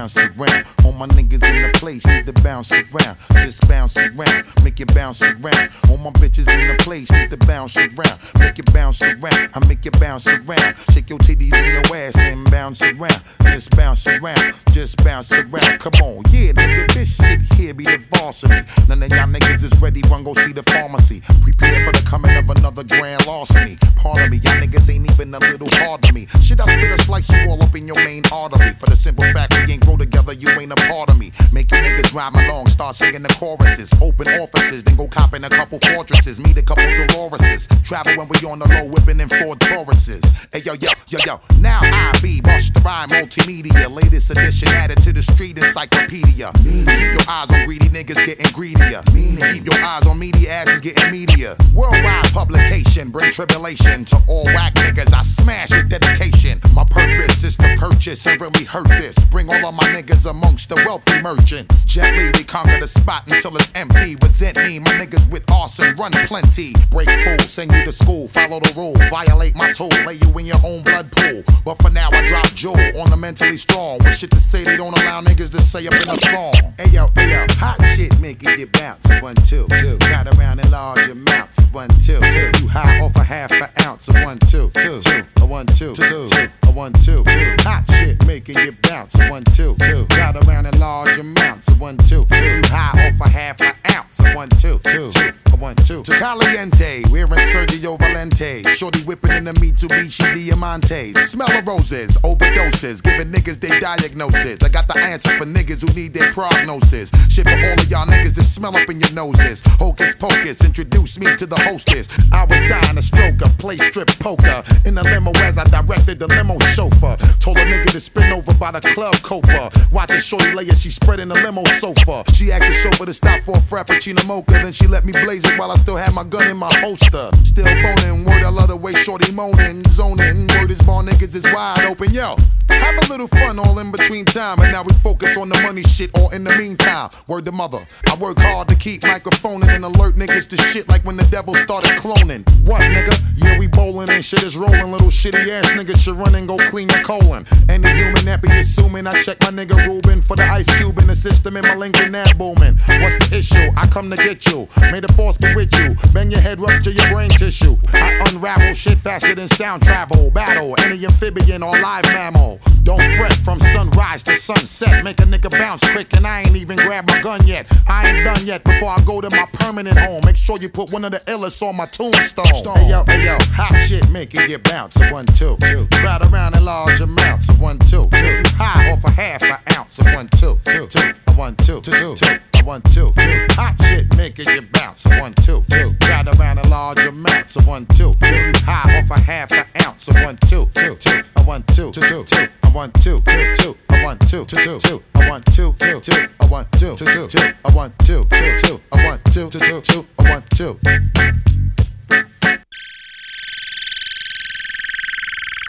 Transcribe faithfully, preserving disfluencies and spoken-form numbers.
bounce around. All my niggas in the place need to bounce around. Just bounce around, make it bounce around. All my bitches in the place need to bounce around. Make it bounce around, I make it bounce around. Shake your titties and your ass and bounce around. Just bounce around, just bounce around. Come on, yeah, nigga, this shit here be the varsity. None of y'all niggas is ready, run go see the pharmacy. Prepare for the coming of another grand larceny. Pardon me, y'all niggas ain't even a little hard to me. Shit, I spit a slice you all up in your main artery. For the simple fact we ain't grow together, you ain't a part of me. Make your niggas rhyme along, start singing the choruses. Open offices, then go copping a couple fortresses. Meet a couple Doloreses. Travel when we on the low, whipping in Ford Tauruses. Hey yo, yo, yo, yo, now I be Busta Rhyme Multimedia. Latest edition added to the street encyclopedia. Keep your eyes on greedy niggas getting greedier. Keep your eyes on media asses getting media. Worldwide publication, bring tribulation to all whack niggas. I smash with dedication. My purpose is to purchase and really hurt this. Bring all of my niggas amongst the wealthy merchants. Gently we conquer the spot until it's empty. Resent me, my niggas with arson run plenty. Break fools, send you to school, follow the rule. Violate my tool, lay you in your own blood pool. But for now I drop jewel on the mentally strong. With shit to say they don't allow niggas to say up in a song. Hey yo, hey yo, hot shit make it get bounce. One, two, two. Got around in large amounts. One, two, two. You high off a half an ounce. One, two, two, two. A one, two, two, two. A one, two, two. Hot shit making it bounce. One, two, two. Got around in large amounts. One, two, two. You high off a half an ounce. One, two, two. A one, two, two. Caliente, wearing Sergio Valente. Shorty whipping in the Mitsubishi Diamantes. Smell of roses, overdoses, giving niggas their diagnosis. I got the answer for niggas who need their prognosis. Shit for all of y'all niggas that smell up in your noses. Hocus pocus, introduce me to the hostess. I was dying to stroke her, play strip poker in the limo as I directed the limo chauffeur. Told a nigga to spin over by the club copa. Watching shorty lay as she spread in the limo sofa. She asked the chauffeur to stop for a frappuccino mocha. Then she let me blaze it while I still had my gun in my holster. Still boning, word I love the way shorty moaning. Zoning, word is bar niggas is wide open, yo. Have a little fun all in between time. And now we focus on the money shit all in the meantime. Word to mother, I work hard to keep microphoning and alert niggas to shit like when the devil started cloning. What nigga? Yeah, we bowling and shit is rolling. Little shitty ass niggas should run and go clean your colon. Any human that be assuming I check my nigga Ruben for the ice cube in the system in my Lincoln ad booming. What's the issue? I come to get you. May the force be with you. Bang your head rupture your brain tissue. I unravel shit faster than sound travel. Battle any amphibian or live mammal. Don't fret from sunrise to sunset. Make a nigga bounce quick and I ain't even grabbed my gun yet. I ain't done yet before I go to my permanent home. Make sure you put one of the illest on my tombstone. Hey yo, hey yo, hot shit make it get bounce. One, two, two. Crowd around in large amounts. One, two, two. High off a half an ounce. One, two, two, two. One, two, two, two, two. One, two, two. Hot shit make it get bounce. One, two, two. Crowd around in large amounts. One, two, two. High off a half an ounce. One, two, two, two. One, two, two, two, two. One, two, two, two. One, two, two, two. One, two, two, two. One, two, two, two. One, two, two, two.